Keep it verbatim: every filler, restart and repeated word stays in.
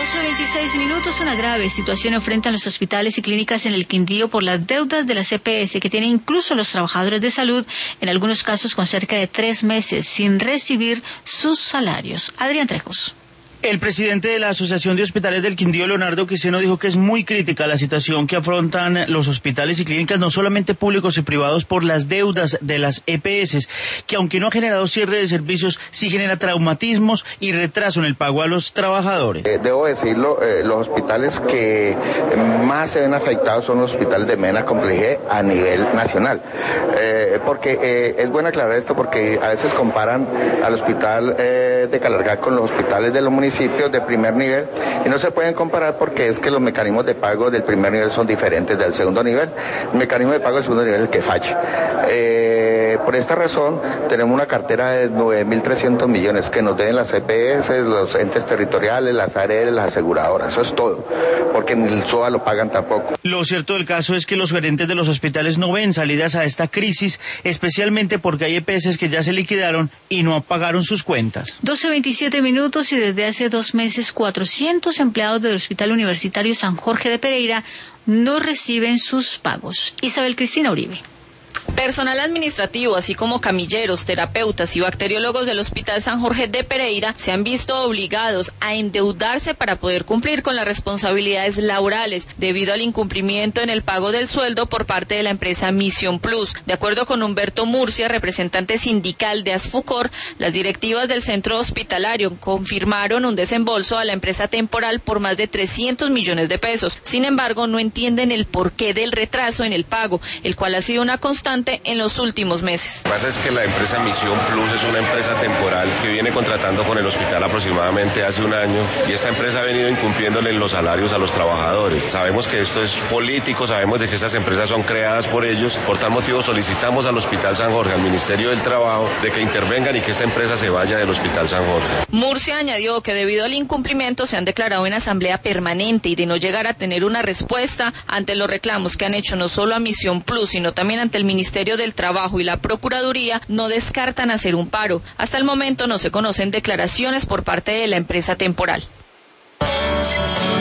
doce veintiséis minutos, una grave situación enfrentan los hospitales y clínicas en el Quindío por las deudas de las E P S que tienen incluso los trabajadores de salud, en algunos casos con cerca de tres meses sin recibir sus salarios. Adrián Trejos. El presidente de la Asociación de Hospitales del Quindío, Leonardo Quiseno, dijo que es muy crítica la situación que afrontan los hospitales y clínicas, no solamente públicos y privados, por las deudas de las E P S, que aunque no ha generado cierre de servicios, sí genera traumatismos y retraso en el pago a los trabajadores. Eh, debo decirlo, eh, los hospitales que más se ven afectados son los hospitales de Mena Complejé a nivel nacional. Eh, porque eh, es bueno aclarar esto porque a veces comparan al hospital eh, de Calargá con los hospitales de los municipios de primer nivel y no se pueden comparar porque es que los mecanismos de pago del primer nivel son diferentes del segundo nivel. El mecanismo de pago del segundo nivel es el que falla. Eh, por esta razón tenemos una cartera de nueve mil trescientos millones que nos deben las E P S, los entes territoriales, las A R E, las aseguradoras. Eso es todo, porque ni el S O A lo pagan tampoco. Lo cierto del caso es que los gerentes de los hospitales no ven salidas a esta crisis, especialmente porque hay E P S que ya se liquidaron y no pagaron sus cuentas. doce veintisiete minutos y desde hace dos meses cuatrocientos empleados del Hospital Universitario San Jorge de Pereira no reciben sus pagos. Isabel Cristina Uribe. Personal administrativo, así como camilleros, terapeutas y bacteriólogos del Hospital San Jorge de Pereira se han visto obligados a endeudarse para poder cumplir con las responsabilidades laborales debido al incumplimiento en el pago del sueldo por parte de la empresa Misión Plus. De acuerdo con Humberto Murcia, representante sindical de Asfucor, las directivas del centro hospitalario confirmaron un desembolso a la empresa temporal por más de trescientos millones de pesos. Sin embargo, no entienden el porqué del retraso en el pago, el cual ha sido una constante en los últimos meses. Lo que pasa es que la empresa Misión Plus es una empresa temporal que viene contratando con el hospital aproximadamente hace un año y esta empresa ha venido incumpliéndole los salarios a los trabajadores. Sabemos que esto es político, sabemos de que estas empresas son creadas por ellos, por tal motivo solicitamos al Hospital San Jorge, al Ministerio del Trabajo, de que intervengan y que esta empresa se vaya del Hospital San Jorge. Murcia añadió que debido al incumplimiento se han declarado en asamblea permanente y de no llegar a tener una respuesta ante los reclamos que han hecho no solo a Misión Plus, sino también ante el Ministerio Ministerio del Trabajo y la Procuraduría, no descartan hacer un paro. Hasta el momento no se conocen declaraciones por parte de la empresa temporal.